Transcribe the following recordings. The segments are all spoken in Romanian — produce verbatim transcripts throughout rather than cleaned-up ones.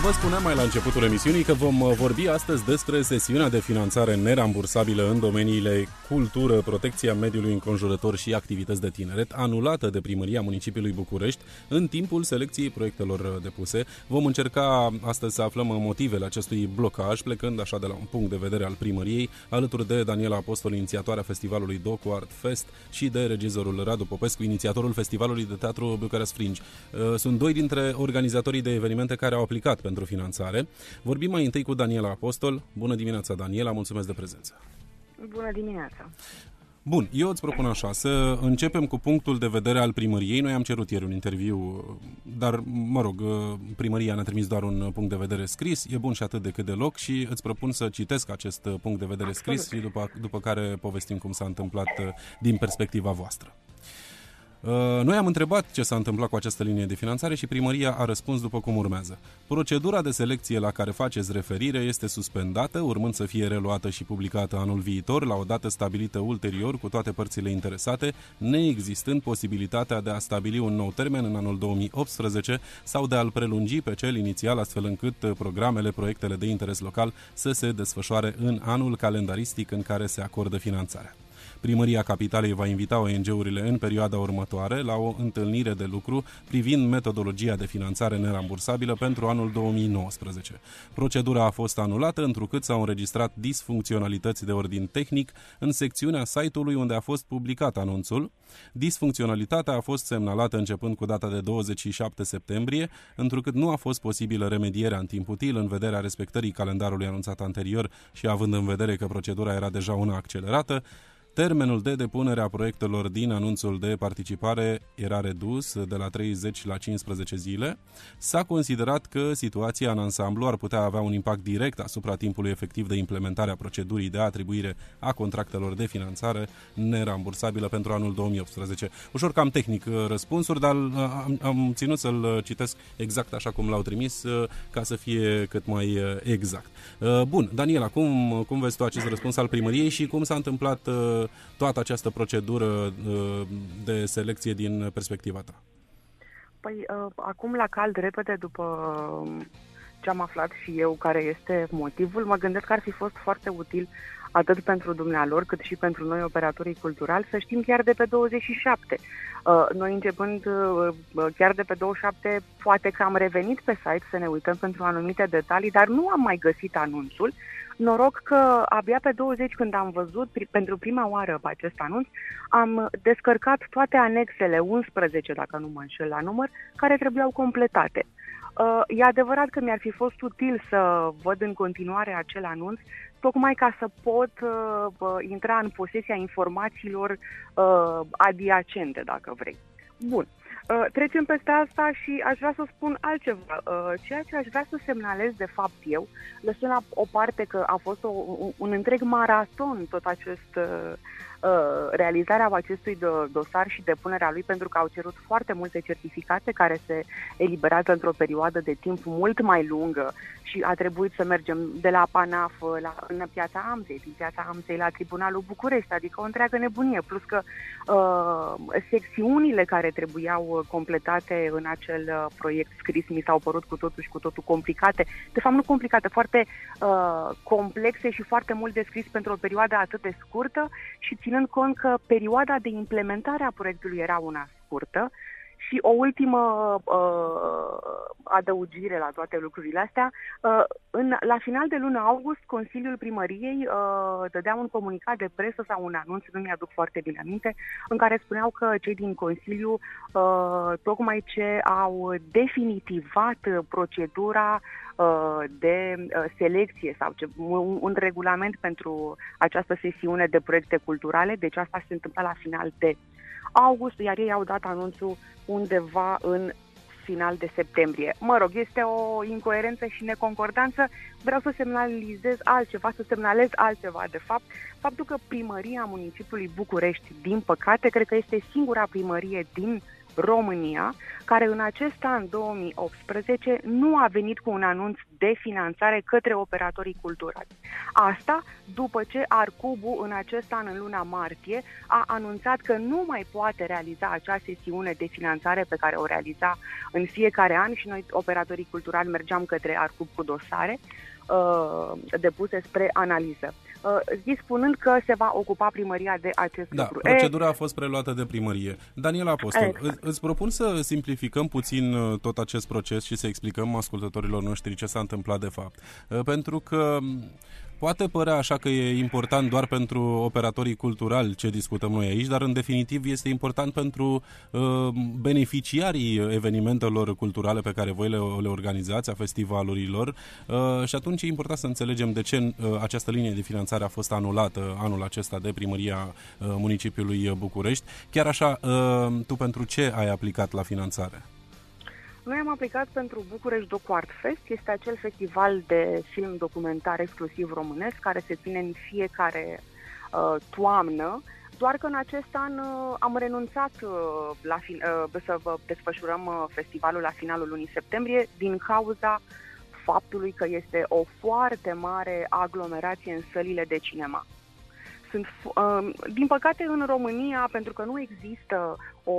Vă spuneam mai la începutul emisiunii că vom vorbi astăzi despre sesiunea de finanțare nerambursabilă în domeniile cultură, protecția mediului înconjurător și activități de tineret, anulată de Primăria Municipiului București în timpul selecției proiectelor depuse. Vom încerca astăzi să aflăm motivele acestui blocaj, plecând așa de la un punct de vedere al primăriei, alături de Daniela Apostol, inițiatoarea festivalului Docu Art Fest, și de regizorul Radu Popescu, inițiatorul festivalului de teatru Bucharest Fringe. Sunt doi dintre organizatorii de evenimente care au aplicat pentru finanțare. Vorbim mai întâi cu Daniela Apostol. Bună dimineața, Daniela, mulțumesc de prezență. Bună dimineața. Bun, eu îți propun așa, să începem cu punctul de vedere al primăriei. Noi am cerut ieri un interviu, dar, mă rog, primăria ne-a trimis doar un punct de vedere scris, e bun și atât de cât deloc, și îți propun să citesc acest punct de vedere Absolut. scris și după, după care povestim cum s-a întâmplat din perspectiva voastră. Noi am întrebat ce s-a întâmplat cu această linie de finanțare și primăria a răspuns după cum urmează. Procedura de selecție la care faceți referire este suspendată, urmând să fie reluată și publicată anul viitor, la o dată stabilită ulterior cu toate părțile interesate, neexistând posibilitatea de a stabili un nou termen în anul două mii optsprezece sau de a-l prelungi pe cel inițial, astfel încât programele, proiectele de interes local să se desfășoare în anul calendaristic în care se acordă finanțarea. Primăria Capitalei va invita O N G-urile în perioada următoare la o întâlnire de lucru privind metodologia de finanțare nerambursabilă pentru anul două mii nouăsprezece. Procedura a fost anulată întrucât s-au înregistrat disfuncționalități de ordin tehnic în secțiunea site-ului unde a fost publicat anunțul. Disfuncționalitatea a fost semnalată începând cu data de douăzeci și șapte septembrie, întrucât nu a fost posibilă remedierea în timp util în vederea respectării calendarului anunțat anterior și având în vedere că procedura era deja una accelerată. Termenul de depunere a proiectelor din anunțul de participare era redus de la treizeci la cincisprezece zile. S-a considerat că situația în ansamblu ar putea avea un impact direct asupra timpului efectiv de implementare a procedurii de atribuire a contractelor de finanțare nerambursabilă pentru anul două mii optsprezece. Ușor cam tehnic răspunsuri, dar am, am ținut să-l citesc exact așa cum l-au trimis, ca să fie cât mai exact. Bun, Daniela, cum, cum vezi tu acest răspuns al primăriei și cum s-a întâmplat toată această procedură de selecție din perspectiva ta? Păi, acum la cald, repede, după ce am aflat și eu care este motivul, mă gândesc că ar fi fost foarte util atât pentru dumnealor, cât și pentru noi, operatorii culturali, să știm chiar de pe douăzeci și șapte. Noi, începând chiar de pe douăzeci și șapte, poate că am revenit pe site să ne uităm pentru anumite detalii, dar nu am mai găsit anunțul. Noroc că abia pe douăzeci, când am văzut pentru prima oară acest anunț, am descărcat toate anexele, unsprezece, dacă nu mă înșel la număr, care trebuiau completate. E adevărat că mi-ar fi fost util să văd în continuare acel anunț, tocmai ca să pot uh, intra în posesia informațiilor uh, adiacente, dacă vrei. Bun. Uh, trecem peste asta și aș vrea să spun altceva. Uh, ceea ce aș vrea să semnalez, de fapt, eu, lăsând la o parte că a fost o, un, un întreg maraton tot acest uh, realizarea acestui dosar și depunerea lui, pentru că au cerut foarte multe certificate care se eliberează într-o perioadă de timp mult mai lungă și a trebuit să mergem de la PANAF la, în Piața Amței, din Piața Amței la Tribunalul București, adică o întreagă nebunie, plus că uh, secțiunile care trebuiau completate în acel uh, proiect scris mi s-au părut cu totul și cu totul complicate, de fapt nu complicate, foarte uh, complexe și foarte mult de scris pentru o perioadă atât de scurtă și ținând cont că perioada de implementare a proiectului era una scurtă. Și o ultimă uh, adăugire la toate lucrurile astea, uh, în, la final de lună august, Consiliul Primăriei uh, dădea un comunicat de presă sau un anunț, nu mi-aduc foarte bine aminte, în care spuneau că cei din Consiliu uh, tocmai ce au definitivat procedura uh, de uh, selecție sau ce, un, un regulament pentru această sesiune de proiecte culturale, deci asta se întâmpla la final de august, iar ei au dat anunțul undeva în final de septembrie. Mă rog, este o incoerență și neconcordanță. Vreau să semnalizez altceva, să semnalez altceva, de fapt. Faptul că primăria municipiului București, din păcate, cred că este singura primărie din România, care în acest an două mii optsprezece nu a venit cu un anunț de finanțare către operatorii culturali. Asta după ce Arcubu în acest an, în luna martie, a anunțat că nu mai poate realiza acea sesiune de finanțare pe care o realiza în fiecare an și noi, operatorii culturali, mergeam către Arcub cu dosare uh, depuse spre analiză. Uh, spunând că se va ocupa primăria de acest da, lucru. Procedura e... a fost preluată de primărie. Daniela Apostol, exact. îți propun să simplificăm puțin tot acest proces și să explicăm ascultătorilor noștri ce s-a întâmplat de fapt. Pentru că poate părea așa că e important doar pentru operatorii culturali ce discutăm noi aici, dar în definitiv este important pentru uh, beneficiarii evenimentelor culturale pe care voi le, le organizați, a festivalurilor, uh, și atunci e important să înțelegem de ce uh, această linie de finanțare a fost anulată anul acesta de primăria uh, municipiului București. Chiar așa, uh, tu pentru ce ai aplicat la finanțare? Noi am aplicat pentru București Docu Art Fest. Este acel festival de film documentar exclusiv românesc care se ține în fiecare uh, toamnă, doar că în acest an uh, am renunțat uh, la fin- uh, să vă desfășurăm uh, festivalul la finalul lunii septembrie din cauza faptului că este o foarte mare aglomerație în sălile de cinema. Sunt, uh, din păcate, în România, pentru că nu există o...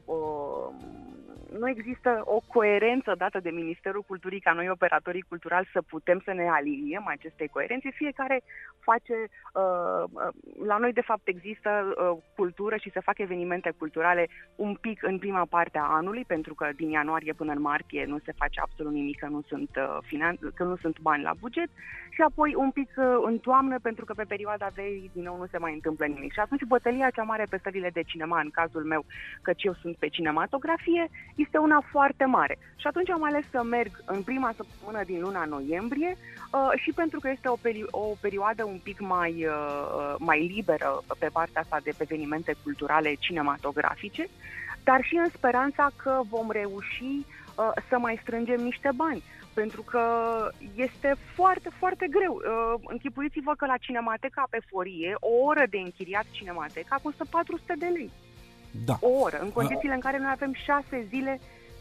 Uh, nu există o coerență dată de Ministerul Culturii ca noi, operatorii culturali, să putem să ne aliniem acestei coerențe. Fiecare face... Uh, la noi, de fapt, există uh, cultură și se fac evenimente culturale un pic în prima parte a anului, pentru că din ianuarie până în martie nu se face absolut nimic, că nu sunt, uh, finan- că nu sunt bani la buget, și apoi un pic uh, în toamnă, pentru că pe perioada verii din nou nu se mai întâmplă nimic. Și atunci bătălia cea mare pe sălile de cinema, în cazul meu, căci eu sunt pe cinematografie, este una foarte mare. Și atunci am ales să merg în prima săptămână din luna noiembrie uh, și pentru că este o, peri- o perioadă un pic mai, uh, mai liberă pe partea asta de evenimente culturale cinematografice, dar și în speranța că vom reuși uh, să mai strângem niște bani. Pentru că este foarte, foarte greu. Uh, închipuiți-vă că la Cinemateca pe Forie, o oră de închiriat Cinemateca costă patru sute de lei. Da. O oră, în condițiile în care noi avem șase zile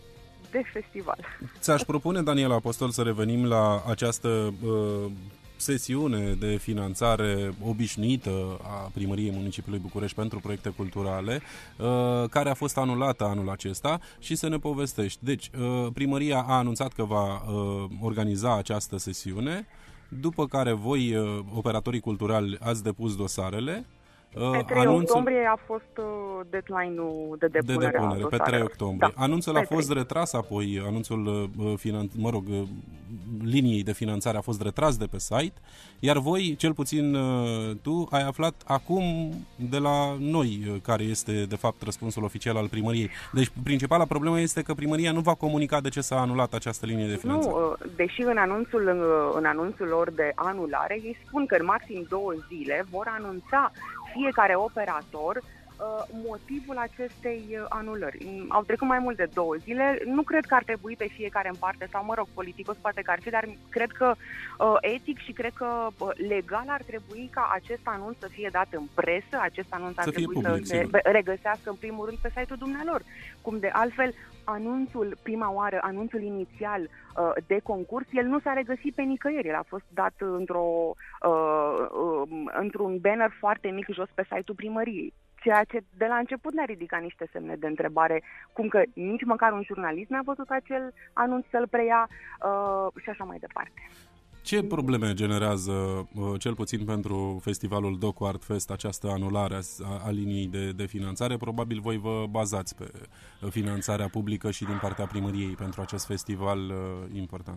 de festival. Ți-aș propune, Daniela Apostol, să revenim la această uh, sesiune de finanțare obișnuită a Primăriei Municipiului București pentru proiecte culturale, uh, care a fost anulată anul acesta, și să ne povestești. Deci, uh, Primăria a anunțat că va uh, organiza această sesiune, după care voi, uh, operatorii culturali, ați depus dosarele. Pe trei Anunțul... octombrie a fost uh, deadline-ul de depunere. De depunere, pe trei octombrie. Da, Anunțul a fost trei. retras apoi, anunțul, uh, finan... mă rog, uh, liniei de finanțare a fost retras de pe site, iar voi, cel puțin uh, tu, ai aflat acum de la noi uh, care este, de fapt, răspunsul oficial al primăriei. Deci, principala problemă este că primăria nu va comunica de ce s-a anulat această linie de finanțare. Nu, uh, deși în anunțul, uh, în anunțul lor de anulare, ei spun că în maxim două zile vor anunța fiecare operator motivul acestei anulări. Au trecut mai mult de două zile. Nu cred că ar trebui pe fiecare în parte, sau mă rog, politicos poate că ar fi, dar cred că etic și cred că legal ar trebui ca acest anunț să fie dat în presă, acest anunț ar să trebui public, să se regăsească în primul rând pe site-ul dumnealor. Cum de altfel, anunțul, prima oară, anunțul inițial uh, de concurs, el nu s-a regăsit pe nicăieri. El a fost dat într-o, uh, uh, într-un banner foarte mic jos pe site-ul primăriei. Ceea ce de la început ne-a ridicat niște semne de întrebare, cum că nici măcar un jurnalist n-a văzut acel anunț să-l preia uh, și așa mai departe. Ce probleme generează, cel puțin pentru festivalul Docu Art Fest, această anulare a, a liniei de, de finanțare? Probabil voi vă bazați pe finanțarea publică și din partea primăriei pentru acest festival uh, important.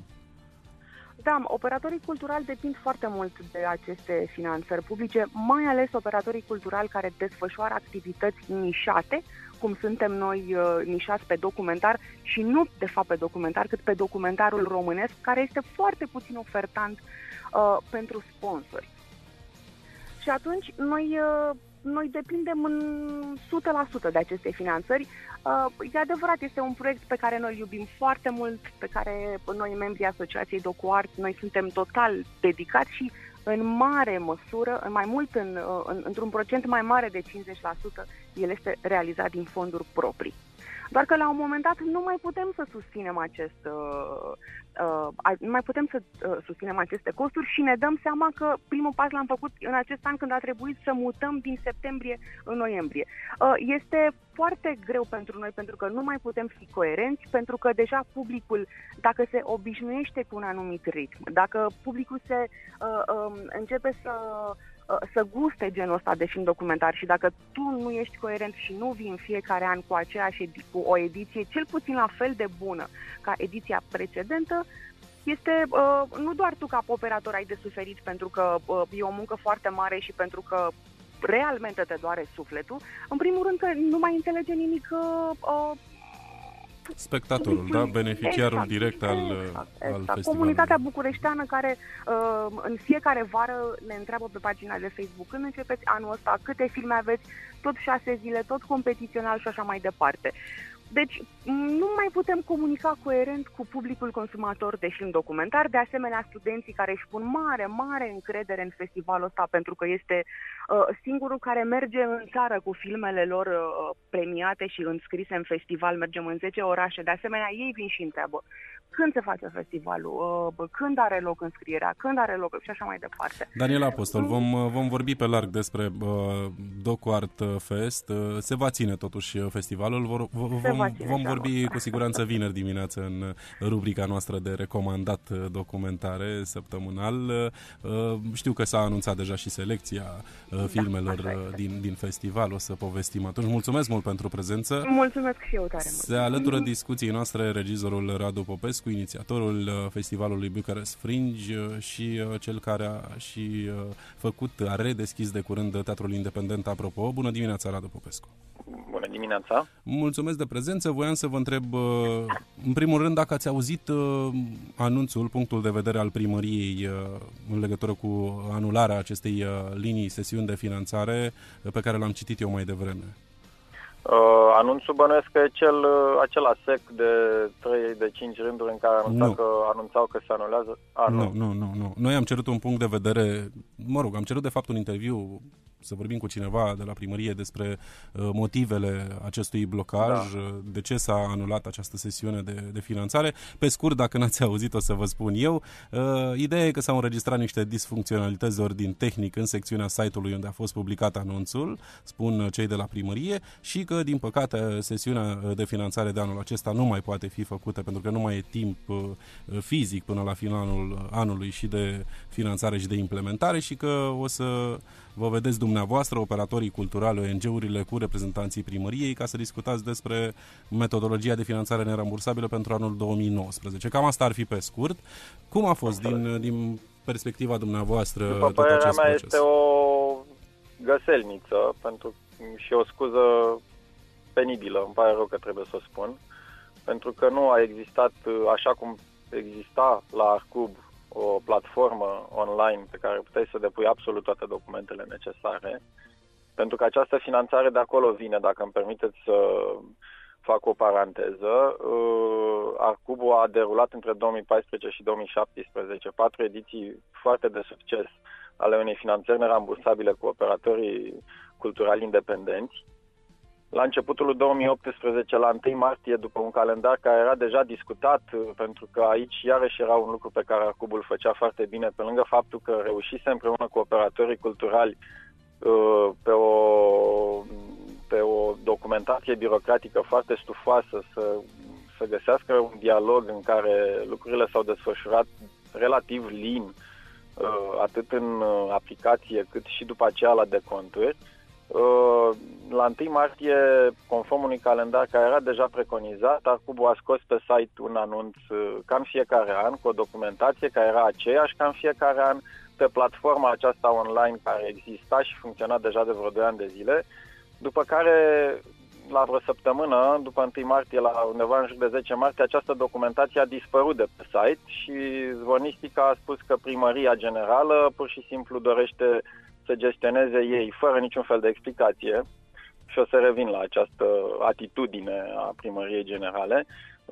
Da, operatorii culturali depind foarte mult de aceste finanțări publice, mai ales operatorii culturali care desfășoară activități nișate, cum suntem noi uh, nișați pe documentar și nu de fapt pe documentar, cât pe documentarul românesc, care este foarte puțin ofertant uh, pentru sponsori. Și atunci noi, uh, noi depindem în o sută la sută de aceste finanțări. Uh, e adevărat, este un proiect pe care noi îl iubim foarte mult, pe care noi, membrii Asociației Docu Art, noi suntem total dedicați și în mare măsură, în mai mult, în, în, într-un procent mai mare de cincizeci la sută, el este realizat din fonduri proprii. Doar că la un moment dat nu mai putem să susținem acest, uh, uh, nu mai putem să uh, susținem aceste costuri și ne dăm seama că primul pas l-am făcut în acest an când a trebuit să mutăm din septembrie în noiembrie. Uh, este foarte greu pentru noi pentru că nu mai putem fi coerenți, pentru că deja publicul, dacă se obișnuiește cu un anumit ritm, dacă publicul se uh, uh, începe să să guste genul ăsta de film documentar și dacă tu nu ești coerent și nu vii în fiecare an cu aceeași edi- cu o ediție cel puțin la fel de bună ca ediția precedentă, este uh, nu doar tu ca operator ai de suferit pentru că uh, e o muncă foarte mare și pentru că realmente te doare sufletul, în primul rând că nu mai înțelege nimic uh, spectatorul, da? Beneficiarul exact, direct al, exact, al exact. festivalului. Comunitatea bucureșteană care uh, în fiecare vară ne întreabă pe pagina de Facebook când începeți anul ăsta, câte filme aveți, tot șase zile, tot competițional și așa mai departe. Deci nu mai putem comunica coerent cu publicul consumator de film documentar, de asemenea studenții care își pun mare, mare încredere în festivalul ăsta pentru că este uh, singurul care merge în țară cu filmele lor uh, premiate și înscrise în festival, mergem în zece orașe, de asemenea ei vin și întreabă când se face festivalul, uh, când are loc înscrierea, când are loc și așa mai departe. Daniela Apostol, vom, vom vorbi pe larg despre uh, DocuArt Fest, uh, se va ține totuși festivalul, vor, vom, vom vorbi cu siguranță vineri dimineață în rubrica noastră de recomandat documentare săptămânal. Știu că s-a anunțat deja și selecția filmelor da, din, din festival, o să povestim atunci. Mulțumesc mult pentru prezență. Mulțumesc și eu tare mult. Se alătură discuției noastre regizorul Radu Popescu, inițiatorul festivalului Bucharest Fringe și cel care a și făcut, a redeschis de curând Teatrul Independent Apropo. Bună dimineața, Radu Popescu! Bună dimineața! Mulțumesc de prezență. Voiam să vă întreb, în primul rând, dacă ați auzit anunțul, punctul de vedere al primăriei în legătură cu anularea acestei linii, sesiuni de finanțare pe care l-am citit eu mai devreme. Uh, anunțul bănuiesc că e cel, acela sec de trei, de cinci rânduri în care anunțau că, anunțau că se anulează. Ah, nu, nu, nu, nu. Noi am cerut un punct de vedere, mă rog, am cerut de fapt un interviu, să vorbim cu cineva de la primărie despre uh, motivele acestui blocaj, da. De ce s-a anulat această sesiune de, de finanțare. Pe scurt, dacă n-ați auzit, o să vă spun eu. Uh, ideea e că s-au înregistrat niște disfuncționalități de ordin tehnic în secțiunea site-ului unde a fost publicat anunțul, spun cei de la primărie, și că, din păcate, sesiunea de finanțare de anul acesta nu mai poate fi făcută pentru că nu mai e timp uh, fizic până la finalul anului și de finanțare și de implementare și că o să vă vedeți dumneavoastră, operatorii culturali, O N G-urile cu reprezentanții primăriei ca să discutați despre metodologia de finanțare nerambursabilă pentru anul două mii nouăsprezece. Cam asta ar fi pe scurt. Cum a fost din, din perspectiva dumneavoastră După tot acest mea proces? Este o găselniță pentru, și o scuză penibilă, îmi pare rău că trebuie să o spun, pentru că nu a existat, așa cum exista la Arcub, o platformă online pe care puteai să depui absolut toate documentele necesare, pentru că această finanțare de acolo vine, dacă îmi permiteți să fac o paranteză. Arcubul a derulat între două mii paisprezece și două mii șaptesprezece patru ediții foarte de succes ale unei finanțări nerambursabile cu operatorii culturali independenți. La începutul două mii optsprezece, la întâi martie, după un calendar care era deja discutat, pentru că aici iarăși era un lucru pe care Arcubul făcea foarte bine, pe lângă faptul că reușise împreună cu operatorii culturali pe o, pe o documentație birocratică foarte stufoasă să, să găsească un dialog în care lucrurile s-au desfășurat relativ lin, atât în aplicație cât și după aceea la deconturi. La întâi martie, conform unui calendar care era deja preconizat, Arcubul a scos pe site un anunț ca în fiecare an, cu o documentație care era aceeași ca în fiecare an, pe platforma aceasta online care exista și funcționa deja de vreo doi ani de zile, după care, la vreo săptămână, după întâi martie, la undeva în jur de zece martie, această documentație a dispărut de pe site și Zvonistica a spus că Primăria Generală pur și simplu dorește să gestioneze ei fără niciun fel de explicație, și o să revin la această atitudine a Primăriei Generale,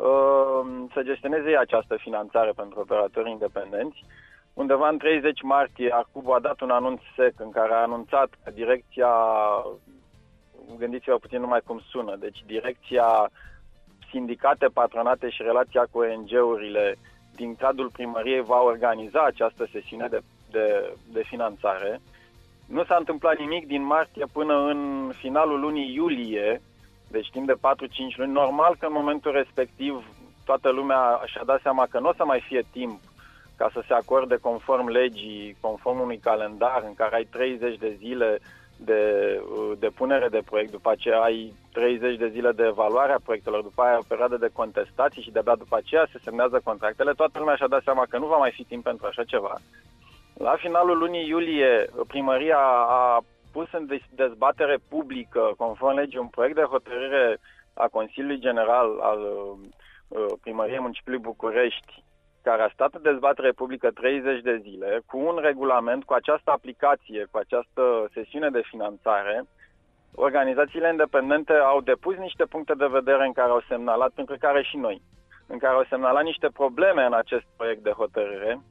să gestioneze ei această finanțare pentru operatorii independenți. Undeva în treizeci martie, Arcubul a dat un anunț sec în care a anunțat că direcția, gândiți-vă puțin numai cum sună, deci direcția sindicate, patronate și relația cu O N G-urile din cadrul primăriei va organiza această sesiune de, de, de finanțare. Nu s-a întâmplat nimic din martie până în finalul lunii iulie, deci timp de patru-cinci luni. Normal că în momentul respectiv toată lumea și-a dat seama că nu o să mai fie timp ca să se acorde conform legii, conform unui calendar în care ai treizeci de zile de depunere de proiect, după aceea ai treizeci de zile de evaluare a proiectelor, după aia o perioadă de contestații și de-abia după aceea se semnează contractele. Toată lumea și-a dat seama că nu va mai fi timp pentru așa ceva. La finalul lunii iulie, primăria a pus în dezbatere publică, conform legii, un proiect de hotărâre a Consiliului General al Primăriei Municipiului București, care a stat în dezbatere publică treizeci de zile, cu un regulament, cu această aplicație, cu această sesiune de finanțare. Organizațiile independente au depus niște puncte de vedere în care au semnalat, printre care și noi, în care au semnalat niște probleme în acest proiect de hotărâre.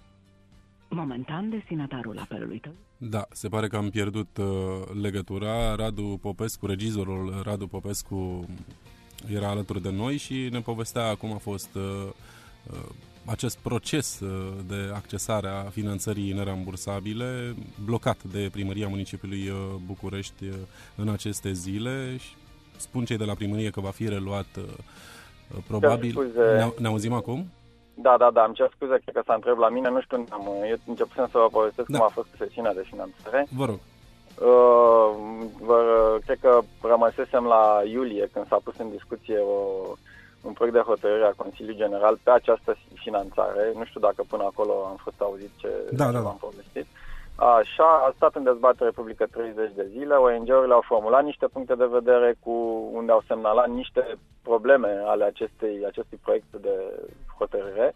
Momentan, destinatarul apelului tău. Da, se pare că am pierdut uh, legătura. Radu Popescu, regizorul Radu Popescu era alături de noi și ne povestea cum a fost uh, uh, acest proces uh, de accesare a finanțării nerambursabile blocat de Primăria Municipiului uh, București uh, în aceste zile și spun cei de la primărie că va fi reluat uh, probabil. Ne, ne auzim acum? Da, da, da, îmi cer scuze, cred că s-a întrebat la mine, nu știu, am, eu începusem să vă povestesc da. cum a fost sesiunea de finanțare. Vă rog. Uh, vă, cred că rămăsesem la iulie, când s-a pus în discuție o, un proiect de hotărâre a Consiliului General pe această finanțare. Nu știu dacă până acolo am fost auzit ce da, da, am povestit. Așa, a stat în dezbatere publică treizeci de zile, O N G-urile au formulat niște puncte de vedere cu unde au semnalat niște probleme ale acestei, acestui proiect de hotărâre.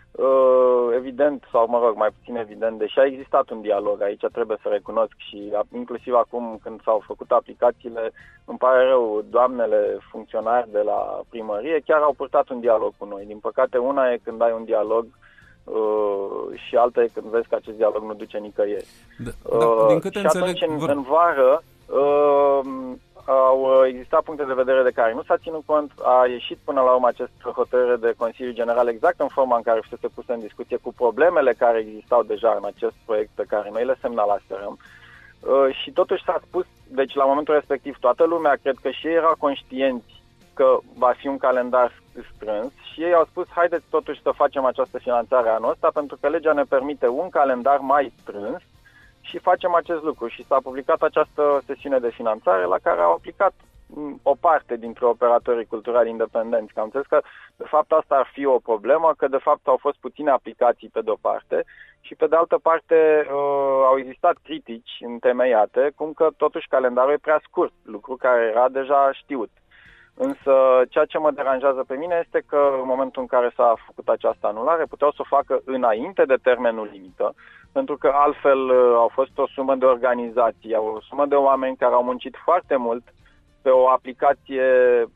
Uh, evident, sau mă rog, mai puțin evident, deși a existat un dialog aici, trebuie să recunosc și inclusiv acum când s-au făcut aplicațiile, îmi pare rău, doamnele funcționari de la primărie chiar au purtat un dialog cu noi. Din păcate, una e când ai un dialog Uh, și alta e când vezi că acest dialog nu duce nicăieri. Da, da, din câte și înțeleg, atunci, în, vor... în vară, uh, au existat puncte de vedere de care nu s-a ținut cont. A ieșit până la urmă acest hotărâre de Consiliu General exact în forma în care fusese pusă în discuție, cu problemele care existau deja în acest proiect pe care noi le semnalaserăm. Uh, și totuși s-a spus, deci la momentul respectiv toată lumea, cred că și ei erau conștienți că va fi un calendar strâns și ei au spus, haideți totuși să facem această finanțare anul ăsta, pentru că legea ne permite un calendar mai strâns și facem acest lucru. Și s-a publicat această sesiune de finanțare la care au aplicat o parte dintre operatorii culturali independenți. Că am înțeles că de fapt asta ar fi o problemă, că de fapt au fost puține aplicații pe de-o parte și pe de altă parte uh, au existat critici întemeiate, cum că totuși calendarul e prea scurt, lucru care era deja știut. Însă ceea ce mă deranjează pe mine este că în momentul în care s-a făcut această anulare puteau să o facă înainte de termenul limită, pentru că altfel au fost o sumă de organizații, o sumă de oameni care au muncit foarte mult pe o aplicație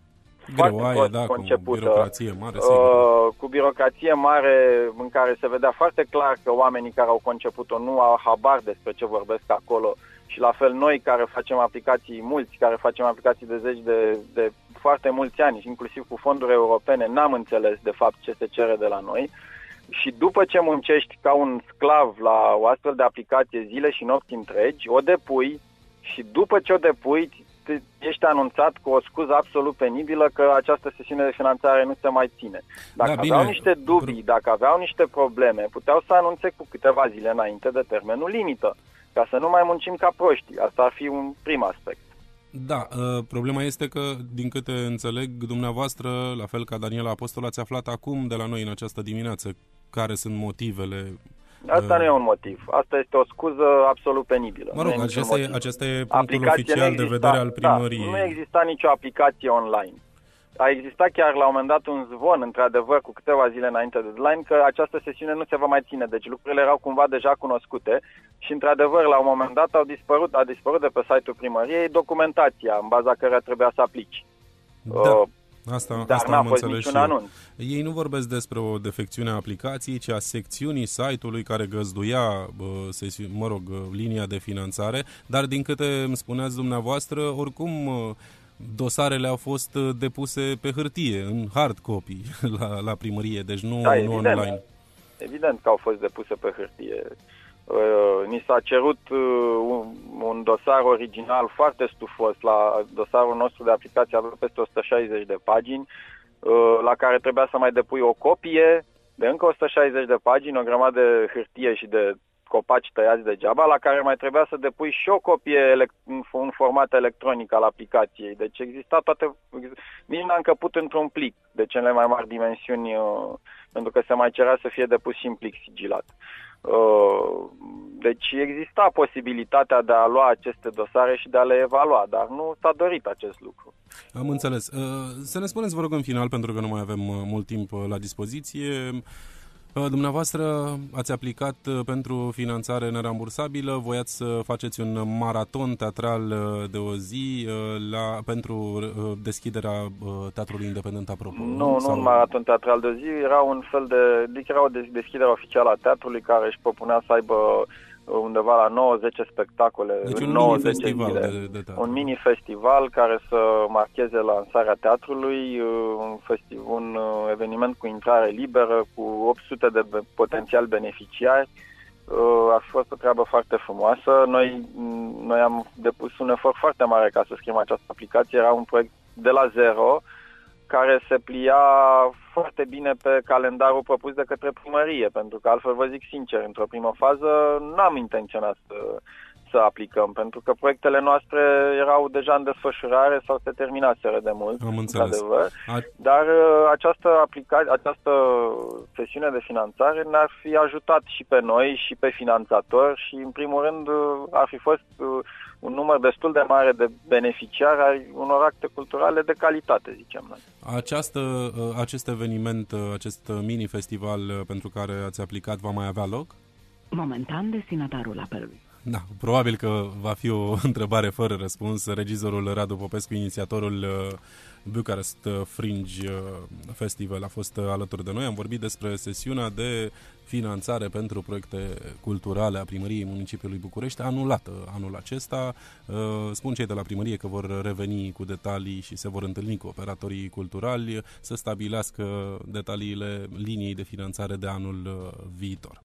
foarte prost da, concepută, cu birocrație mare, uh, cu birocrație mare în care se vedea foarte clar că oamenii care au conceput-o nu au habar despre ce vorbesc acolo. Și la fel noi care facem aplicații, mulți care facem aplicații de zeci de, de foarte mulți ani, inclusiv cu fonduri europene, n-am înțeles de fapt ce se cere de la noi. Și după ce muncești ca un sclav la o astfel de aplicație zile și nopți întregi, o depui și după ce o depui ești anunțat cu o scuză absolut penibilă că această sesiune de finanțare nu se mai ține. Dacă da, aveau bine. niște dubii, dacă aveau niște probleme, puteau să anunțe cu câteva zile înainte de termenul limită, ca să nu mai muncim ca proști. Asta ar fi un prim aspect. Da, problema este că, din câte înțeleg, dumneavoastră, la fel ca Daniela Apostol, ați aflat acum de la noi în această dimineață care sunt motivele. Asta uh... nu e un motiv. Asta este o scuză absolut penibilă. Mă rog, acesta e, acesta e punctul oficial de vedere al primăriei. Da, nu exista nicio aplicație online. A existat chiar la un moment dat un zvon, într-adevăr, cu câteva zile înainte de deadline, că această sesiune nu se va mai ține. Deci lucrurile erau cumva deja cunoscute și, într-adevăr, la un moment dat au dispărut, a dispărut de pe site-ul primăriei documentația în baza căreia trebuia să aplici. Da. Uh, Asta, Dar asta n-a am fost înțeles niciun anunț. Ei nu vorbesc despre o defecțiune a aplicației, ci a secțiunii site-ului care găzduia, sesi- mă rog, linia de finanțare, dar din câte îmi spuneați dumneavoastră, oricum Dosarele au fost depuse pe hârtie, în hard copy, la, la primărie, deci nu, da, nu evident, online. Evident că au fost depuse pe hârtie. Ni s-a cerut un, un dosar original foarte stufos. La dosarul nostru de aplicație avea peste o sută șaizeci de pagini, la care trebuia să mai depui o copie de încă o sută șaizeci de pagini, o grămadă de hârtie și de copaci tăiați degeaba, la care mai trebuia să depui și o copie în format electronic al aplicației. Deci exista toate, nici n-a încăput într-un plic de cele mai mari dimensiuni, pentru că se mai cerea să fie depus și în plic sigilat. Deci exista posibilitatea de a lua aceste dosare și de a le evalua, dar nu s-a dorit acest lucru. Am înțeles. Să ne spuneți, vă rog, în final, pentru că nu mai avem mult timp la dispoziție, dumneavoastră ați aplicat pentru finanțare nerambursabilă, voiați să faceți un maraton teatral de o zi la, pentru deschiderea Teatrului Independent, apropo. Nu, Sau... nu un maraton teatral de o zi, era un fel de, deci era o deschidere oficială a teatrului care își propunea să aibă undeva la nouă zece spectacole, deci un nouă mini zece festival zile. De, de teatru. Un mini-festival care să marcheze lansarea teatrului, un, festi- un eveniment cu intrare liberă, cu opt sute de potențial beneficiari. A fost o treabă foarte frumoasă. Noi, noi am depus un efort foarte mare ca să scriem această aplicație. Era un proiect de la zero, care se plia foarte bine pe calendarul propus de către primărie, pentru că altfel, vă zic sincer, într-o primă fază n-am intenționat să, să aplicăm, pentru că proiectele noastre erau deja în desfășurare sau se terminaseră de mult, am înțeles. A... Dar această, aplica... această sesiune de finanțare ne-ar fi ajutat și pe noi și pe finanțatori și, în primul rând, ar fi fost un număr destul de mare de beneficiari ai unor acte culturale de calitate, zicem noi. Această, acest eveniment, acest mini-festival pentru care ați aplicat, va mai avea loc? Momentan, destinatarul apelului. Da, probabil că va fi o întrebare fără răspuns. Regizorul Radu Popescu, inițiatorul Bucharest Fringe Festival, a fost alături de noi. Am vorbit despre sesiunea de finanțare pentru proiecte culturale a Primăriei Municipiului București, anulată anul acesta. Spun cei de la primărie că vor reveni cu detalii și se vor întâlni cu operatorii culturali să stabilească detaliile liniei de finanțare de anul viitor.